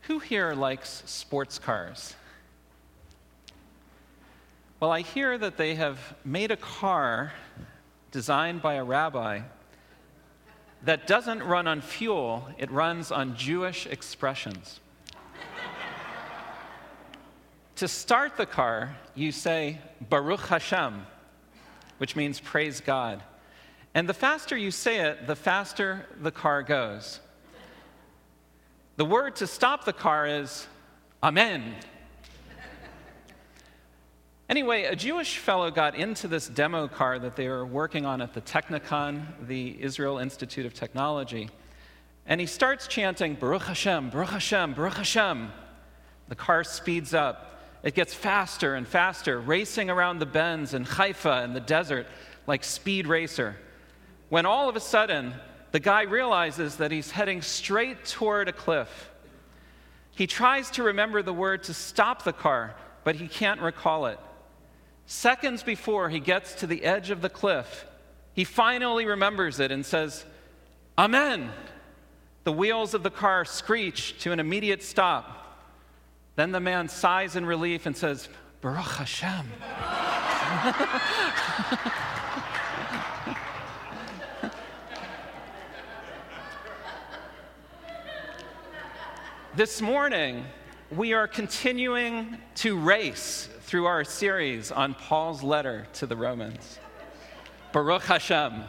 Who here likes sports cars? Well, I hear that they have made a car designed by a rabbi that doesn't run on fuel, it runs on Jewish expressions. To start the car, you say, Baruch Hashem, which means praise God. And the faster you say it, the faster the car goes. The word to stop the car is Amen. Anyway, a Jewish fellow got into this demo car that they were working on at the Technicon, the Israel Institute of Technology, and he starts chanting, Baruch Hashem, Baruch Hashem, Baruch Hashem. The car speeds up. It gets faster and faster, racing around the bends in Haifa in the desert like Speed Racer. When all of a sudden, the guy realizes that he's heading straight toward a cliff. He tries to remember the word to stop the car, but he can't recall it. Seconds before he gets to the edge of the cliff, he finally remembers it and says, Amen. The wheels of the car screech to an immediate stop. Then the man sighs in relief and says, Baruch Hashem. This morning, we are continuing to race through our series on Paul's letter to the Romans. Baruch Hashem.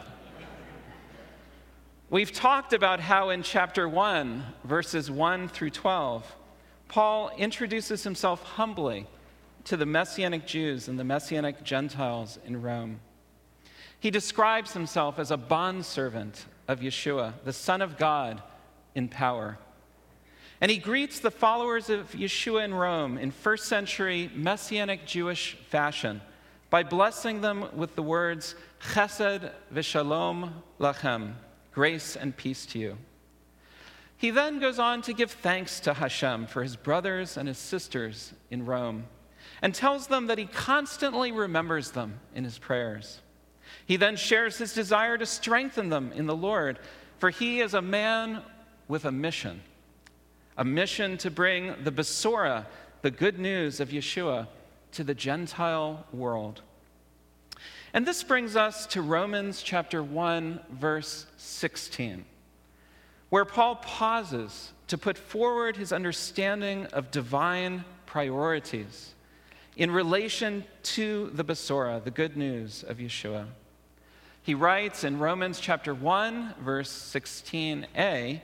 We've talked about how in chapter 1, verses 1 through 12, Paul introduces himself humbly to the Messianic Jews and the Messianic Gentiles in Rome. He describes himself as a bondservant of Yeshua, the Son of God in power. And he greets the followers of Yeshua in Rome in first century Messianic Jewish fashion by blessing them with the words, Chesed v'shalom lachem, grace and peace to you. He then goes on to give thanks to Hashem for his brothers and his sisters in Rome and tells them that he constantly remembers them in his prayers. He then shares his desire to strengthen them in the Lord, for he is a man with a mission to bring the Besorah, the good news of Yeshua, to the Gentile world. And this brings us to Romans chapter 1, verse 16, where Paul pauses to put forward his understanding of divine priorities in relation to the Besorah, the good news of Yeshua. He writes in Romans chapter 1, verse 16a,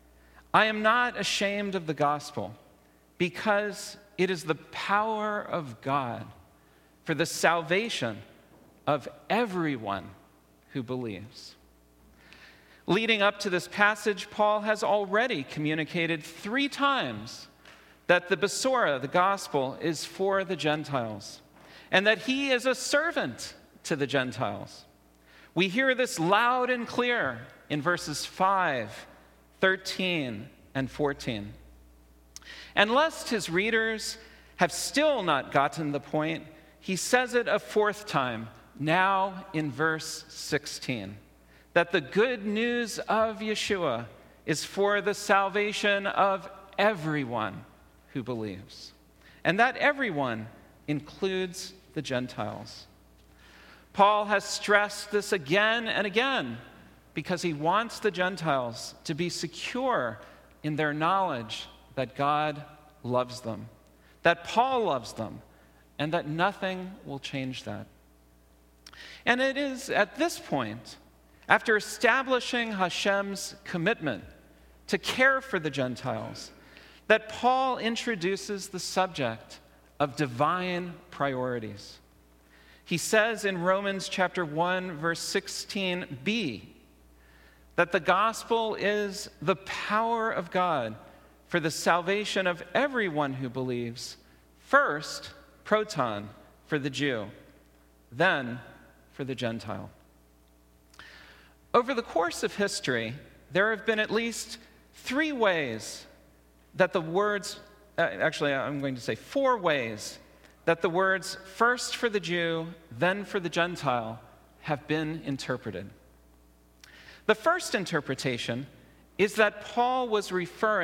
I am not ashamed of the gospel, because it is the power of God for the salvation of everyone who believes. Leading up to this passage, Paul has already communicated 3 times that the Besorah, the gospel, is for the Gentiles, and that he is a servant to the Gentiles. We hear this loud and clear in verses 5, 13, and 14. And lest his readers have still not gotten the point, he says it a 4th time, now in verse 16, that the good news of Yeshua is for the salvation of everyone who believes. And that everyone includes the Gentiles. Paul has stressed this again and again because he wants the Gentiles to be secure in their knowledge that God loves them, that Paul loves them, and that nothing will change that. And it is at this point, after establishing Hashem's commitment to care for the Gentiles, that Paul introduces the subject of divine priorities. He says in Romans chapter 1, verse 16b, that the gospel is the power of God for the salvation of everyone who believes, first, proton, for the Jew, then for the Gentile. Over the course of history, there have been at least 3 ways that the words, I'm going to say 4 ways, that the words first for the Jew, then for the Gentile have been interpreted. The first interpretation is that Paul was referring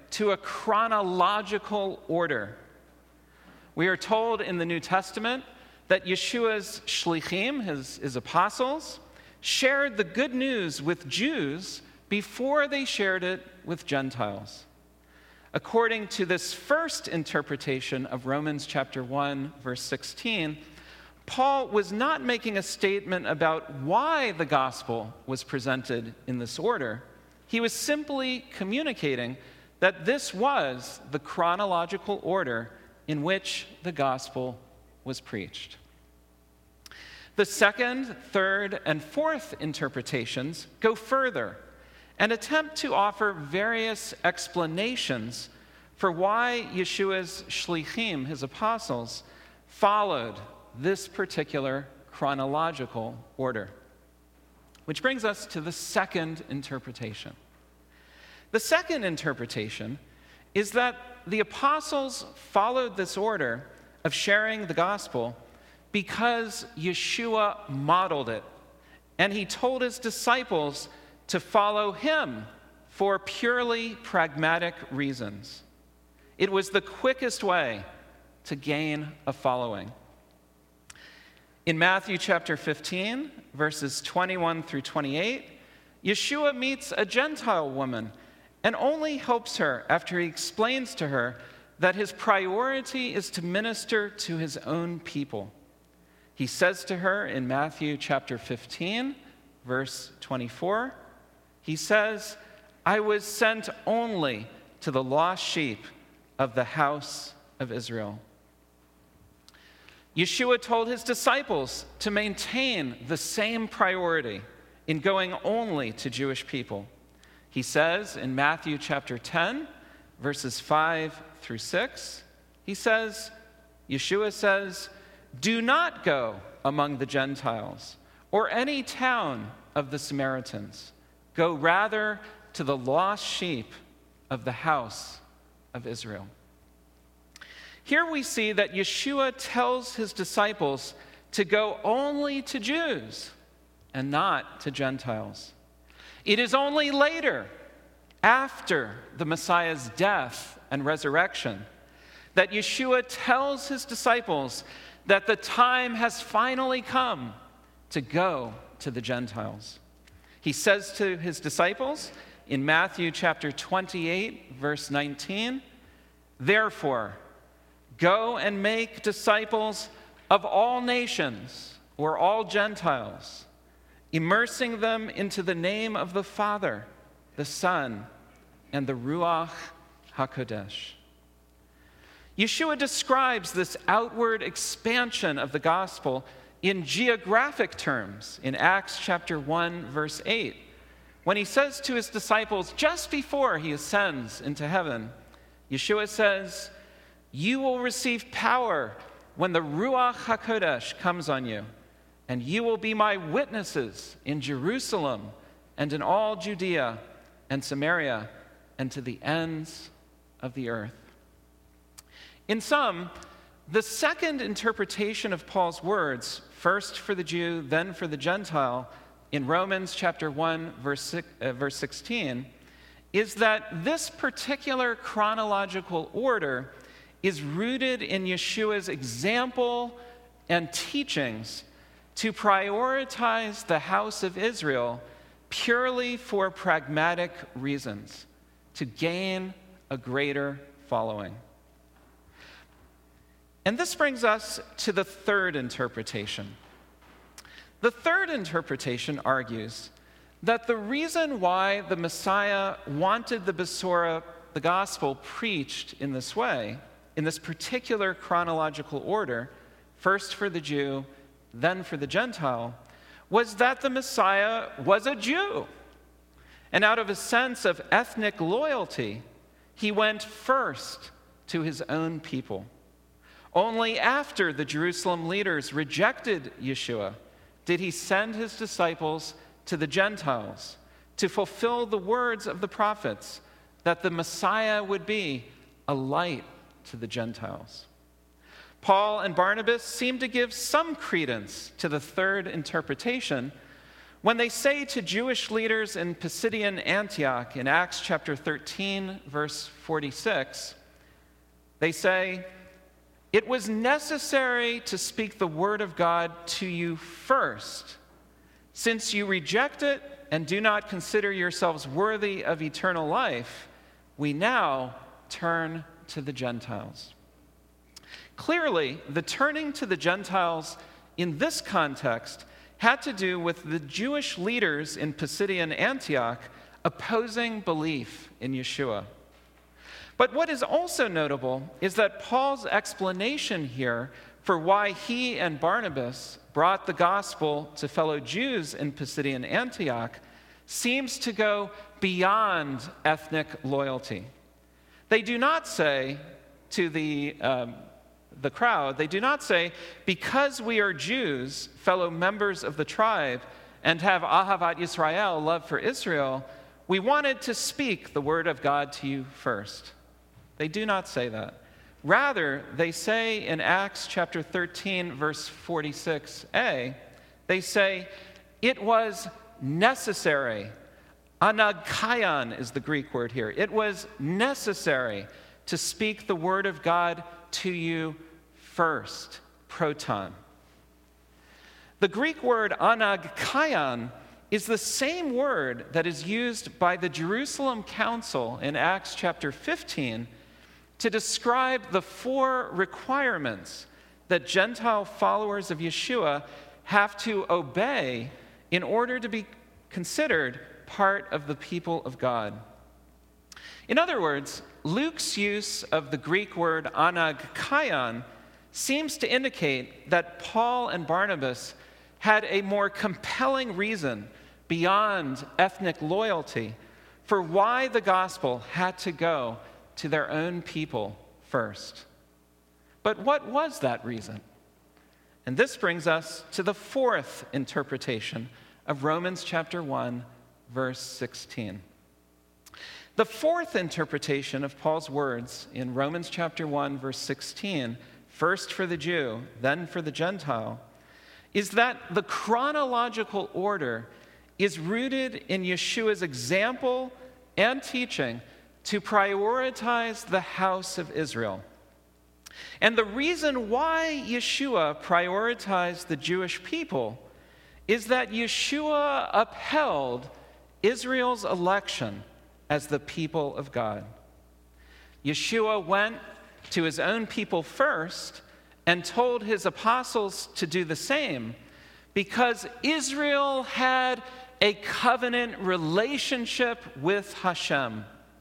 to a chronological order. We are told in the New Testament that Yeshua's shlichim, his apostles, shared the good news with Jews before they shared it with Gentiles. According to this first interpretation of Romans chapter 1, verse 16, Paul was not making a statement about why the gospel was presented in this order. He was simply communicating that this was the chronological order in which the gospel was preached. The second, third, and fourth interpretations go further and attempt to offer various explanations for why Yeshua's shlichim, his apostles, followed this particular chronological order. Which brings us to the second interpretation. The second interpretation is that the apostles followed this order of sharing the gospel because Yeshua modeled it, and he told his disciples to follow him for purely pragmatic reasons. It was the quickest way to gain a following. In Matthew chapter 15, verses 21 through 28, Yeshua meets a Gentile woman and only helps her after he explains to her that his priority is to minister to his own people. He says to her in Matthew chapter 15, verse 24, he says, "I was sent only to the lost sheep of the house of Israel." Yeshua told his disciples to maintain the same priority in going only to Jewish people. He says in Matthew chapter 10, verses 5 through 6, Yeshua says, "Do not go among the Gentiles or any town of the Samaritans. Go rather to the lost sheep of the house of Israel." Here we see that Yeshua tells his disciples to go only to Jews and not to Gentiles. It is only later, after the Messiah's death and resurrection, that Yeshua tells his disciples that the time has finally come to go to the Gentiles. He says to his disciples in Matthew chapter 28, verse 19, "Therefore, go and make disciples of all nations," or all Gentiles, "immersing them into the name of the Father, the Son, and the Ruach HaKodesh." Yeshua describes this outward expansion of the gospel in geographic terms in Acts chapter 1, verse 8, when he says to his disciples just before he ascends into heaven, Yeshua says, "You will receive power when the Ruach HaKodesh comes on you, and you will be my witnesses in Jerusalem and in all Judea and Samaria and to the ends of the earth." In sum, the second interpretation of Paul's words, first for the Jew, then for the Gentile, in Romans chapter 1, verse 16, is that this particular chronological order is rooted in Yeshua's example and teachings to prioritize the house of Israel purely for pragmatic reasons, to gain a greater following. And this brings us to the third interpretation. The third interpretation argues that the reason why the Messiah wanted the Besorah, the gospel, preached in this way, in this particular chronological order, first for the Jew, then for the Gentile, was that the Messiah was a Jew. And out of a sense of ethnic loyalty, he went first to his own people. Only after the Jerusalem leaders rejected Yeshua did he send his disciples to the Gentiles to fulfill the words of the prophets that the Messiah would be a light to the Gentiles. Paul and Barnabas seem to give some credence to the third interpretation When they say to Jewish leaders in Pisidian Antioch in Acts chapter 13, verse 46, they say, "It was necessary to speak the word of God to you first. Since you reject it and do not consider yourselves worthy of eternal life, we now turn to the Gentiles." Clearly, the turning to the Gentiles in this context had to do with the Jewish leaders in Pisidian Antioch opposing belief in Yeshua. But what is also notable is that Paul's explanation here for why he and Barnabas brought the gospel to fellow Jews in Pisidian Antioch seems to go beyond ethnic loyalty. They do not say to the crowd, they do not say, because we are Jews, fellow members of the tribe, and have Ahavat Yisrael, love for Israel, we wanted to speak the word of God to you first. They do not say that. Rather, they say in Acts chapter 13, verse 46a, they say, it was necessary. Anagkayan is the Greek word here. It was necessary to speak the word of God to you first, proton. The Greek word anagkayan is the same word that is used by the Jerusalem Council in Acts chapter 15 to describe the 4 requirements that Gentile followers of Yeshua have to obey in order to be considered part of the people of God. In other words, Luke's use of the Greek word anagkayan seems to indicate that Paul and Barnabas had a more compelling reason beyond ethnic loyalty for why the gospel had to go to their own people first. But what was that reason? And this brings us to the 4th interpretation of Romans chapter 1, verse 16. The 4th interpretation of Paul's words in Romans chapter 1, verse 16, first for the Jew, then for the Gentile, is that the chronological order is rooted in Yeshua's example and teaching to prioritize the house of Israel. And the reason why Yeshua prioritized the Jewish people is that Yeshua upheld Israel's election as the people of God. Yeshua went to his own people first and told his apostles to do the same because Israel had a covenant relationship with Hashem.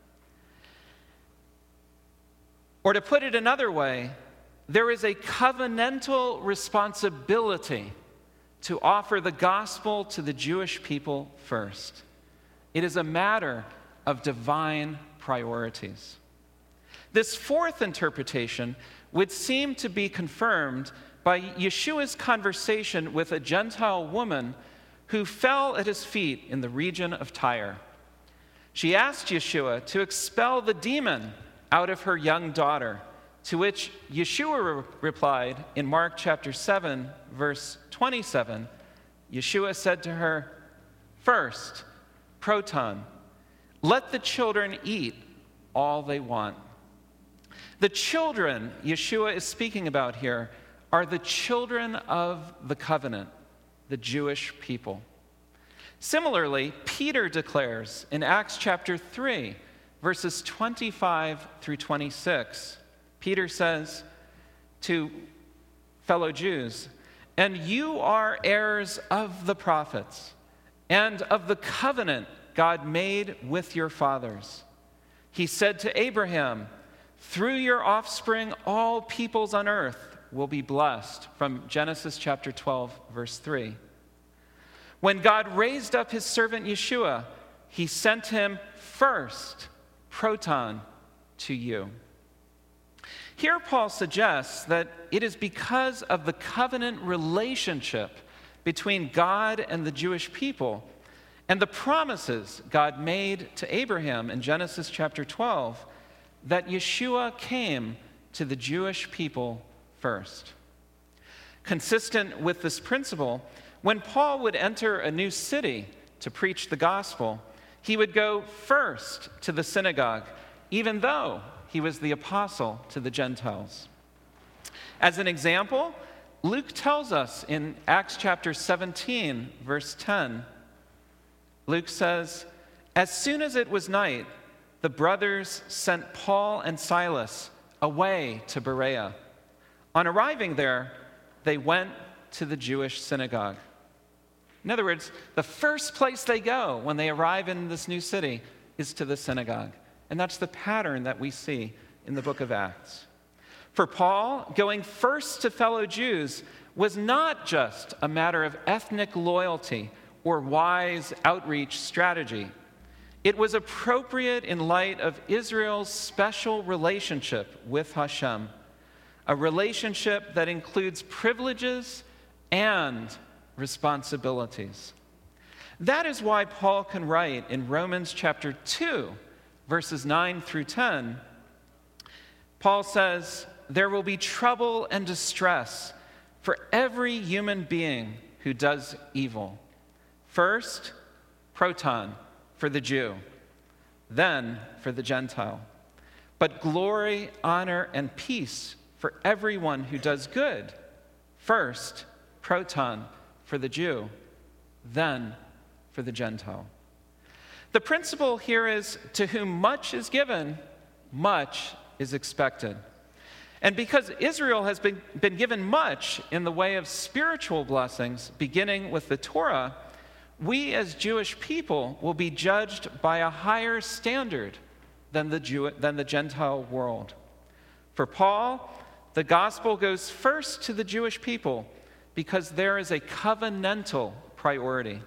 Or to put it another way, there is a covenantal responsibility to offer the gospel to the Jewish people first. It is a matter of divine priorities. This 4th interpretation would seem to be confirmed by Yeshua's conversation with a Gentile woman who fell at his feet in the region of Tyre. She asked Yeshua to expel the demon out of her young daughter, to which Yeshua replied in Mark chapter 7, verse 27. Yeshua said to her, "First, proton, let the children eat all they want." The children Yeshua is speaking about here are the children of the covenant, the Jewish people. Similarly, Peter declares in Acts chapter 3, verses 25 through 26, Peter says to fellow Jews, "And you are heirs of the prophets and of the covenant God made with your fathers. He said to Abraham, 'Through your offspring all peoples on earth will be blessed,'" from Genesis chapter 12, verse 3. "When God raised up his servant Yeshua, he sent him first, proton, to you." Here Paul suggests that it is because of the covenant relationship between God and the Jewish people and the promises God made to Abraham in Genesis chapter 12 that Yeshua came to the Jewish people first. Consistent with this principle, When Paul would enter a new city to preach the gospel, he would go first to the synagogue, even though he was the apostle to the Gentiles. As an example, Luke tells us in Acts chapter 17, verse 10, Luke says, "As soon as it was night, the brothers sent Paul and Silas away to Berea. On arriving there, they went to the Jewish synagogue." In other words, the first place they go when they arrive in this new city is to the synagogue. And that's the pattern that we see in the book of Acts. For Paul, going first to fellow Jews was not just a matter of ethnic loyalty or wise outreach strategy. It was appropriate in light of Israel's special relationship with Hashem, a relationship that includes privileges and responsibilities. That is why Paul can write in Romans chapter 2, verses 9 through 10, Paul says, "There will be trouble and distress for every human being who does evil. First, proton, for the Jew, then for the Gentile. But glory, honor, and peace for everyone who does good. First, proton, for the Jew, then for the Gentile." The principle here is, to whom much is given, much is expected. And because Israel has been given much in the way of spiritual blessings, beginning with the Torah, we as Jewish people will be judged by a higher standard than the Gentile world. For Paul, the gospel goes first to the Jewish people because there is a covenantal priority.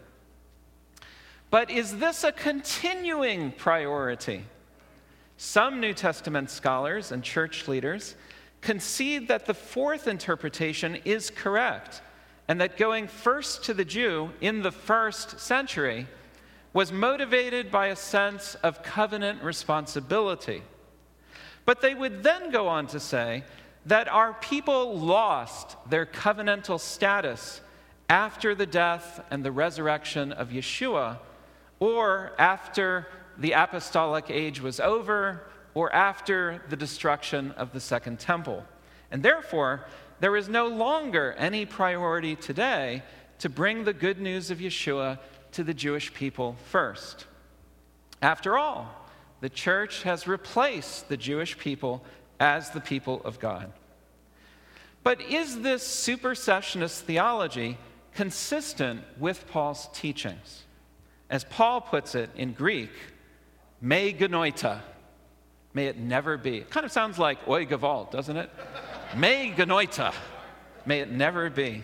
But is this a continuing priority? Some New Testament scholars and church leaders concede that the fourth interpretation is correct, and that going first to the Jew in the first century was motivated by a sense of covenant responsibility. But they would then go on to say that our people lost their covenantal status after the death and the resurrection of Yeshua, or after the apostolic age was over, or after the destruction of the Second Temple. And therefore, there is no longer any priority today to bring the good news of Yeshua to the Jewish people first. After all, the church has replaced the Jewish people as the people of God. But is this supersessionist theology consistent with Paul's teachings? As Paul puts it in Greek, me genoita, may it never be. It kind of sounds like oi gevalt, doesn't it? Me genoita, may it never be.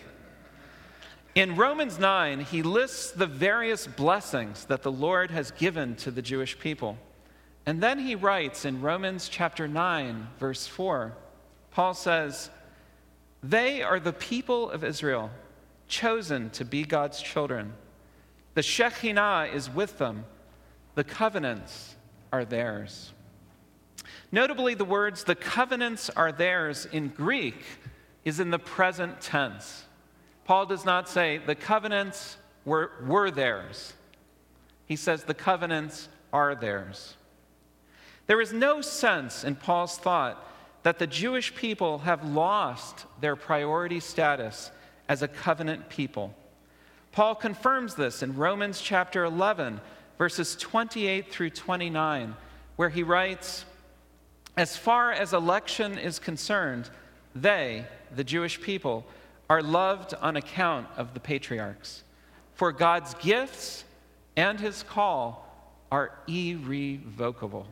In Romans 9, he lists the various blessings that the Lord has given to the Jewish people. And then he writes in Romans chapter 9, verse 4, Paul says, "They are the people of Israel, chosen to be God's children. The Shekhinah is with them. The covenants are theirs." Notably, the words, "the covenants are theirs" in Greek is in the present tense. Paul does not say the covenants were theirs. He says the covenants are theirs. There is no sense in Paul's thought that the Jewish people have lost their priority status as a covenant people. Paul confirms this in Romans chapter 11, verses 28 through 29, where he writes, "As far as election is concerned, they, the Jewish people, are loved on account of the patriarchs. For God's gifts and his call are irrevocable."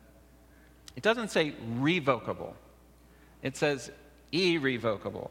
It doesn't say revocable. It says irrevocable.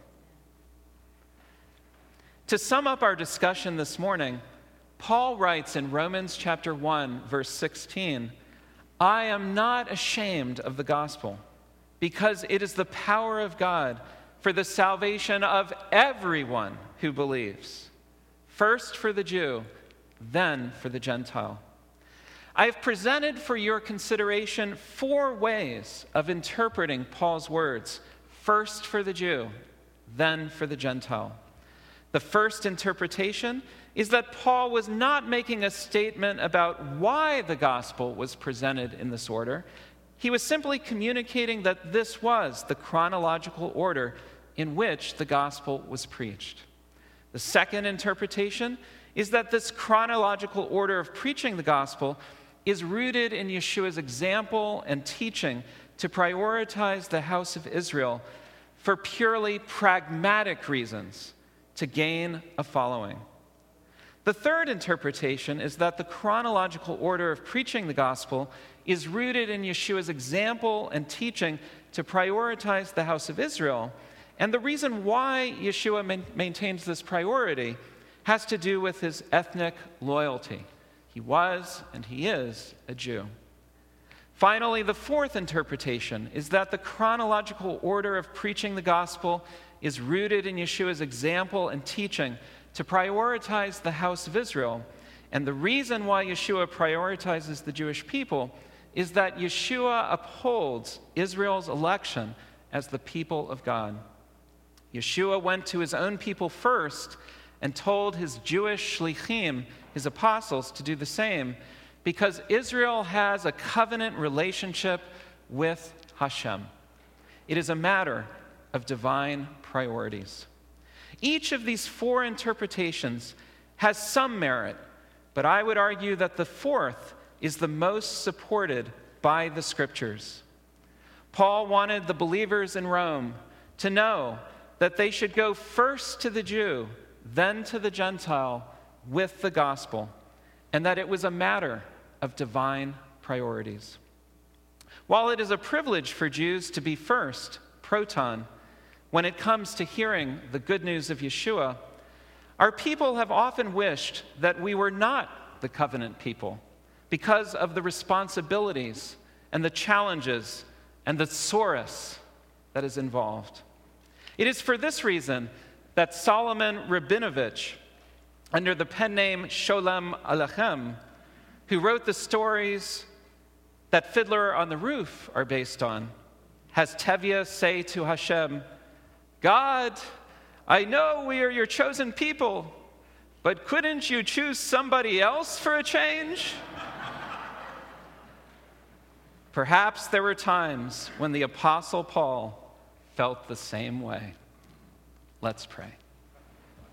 To sum up our discussion this morning, Paul writes in Romans chapter 1, verse 16, "I am not ashamed of the gospel, because it is the power of God for the salvation of everyone who believes, first for the Jew, then for the Gentile." I have presented for your consideration 4 ways of interpreting Paul's words, first for the Jew, then for the Gentile. The first interpretation is that Paul was not making a statement about why the gospel was presented in this order. He was simply communicating that this was the chronological order in which the gospel was preached. The second interpretation is that this chronological order of preaching the gospel is rooted in Yeshua's example and teaching to prioritize the house of Israel for purely pragmatic reasons, to gain a following. The third interpretation is that the chronological order of preaching the gospel is rooted in Yeshua's example and teaching to prioritize the house of Israel. And the reason why Yeshua maintains this priority has to do with his ethnic loyalty. He was and he is a Jew. Finally, the fourth interpretation is that the chronological order of preaching the gospel is rooted in Yeshua's example and teaching to prioritize the house of Israel. And the reason why Yeshua prioritizes the Jewish people is that Yeshua upholds Israel's election as the people of God. Yeshua went to his own people first and told his Jewish shlichim, his apostles, to do the same because Israel has a covenant relationship with Hashem. It is a matter of divine priorities. Each of these four interpretations has some merit, but I would argue that the fourth is the most supported by the scriptures. Paul wanted the believers in Rome to know that they should go first to the Jew, then to the Gentile with the gospel, and that it was a matter of divine priorities. While it is a privilege for Jews to be first, proton, when it comes to hearing the good news of Yeshua, our people have often wished that we were not the covenant people because of the responsibilities and the challenges and the tsuris that is involved. It is for this reason that Solomon Rabinovich, under the pen name Sholem Aleichem, who wrote the stories that Fiddler on the Roof are based on, has Tevye say to Hashem, God, I know we are your chosen people, but couldn't you choose somebody else for a change? Perhaps there were times when the Apostle Paul felt the same way. Let's pray.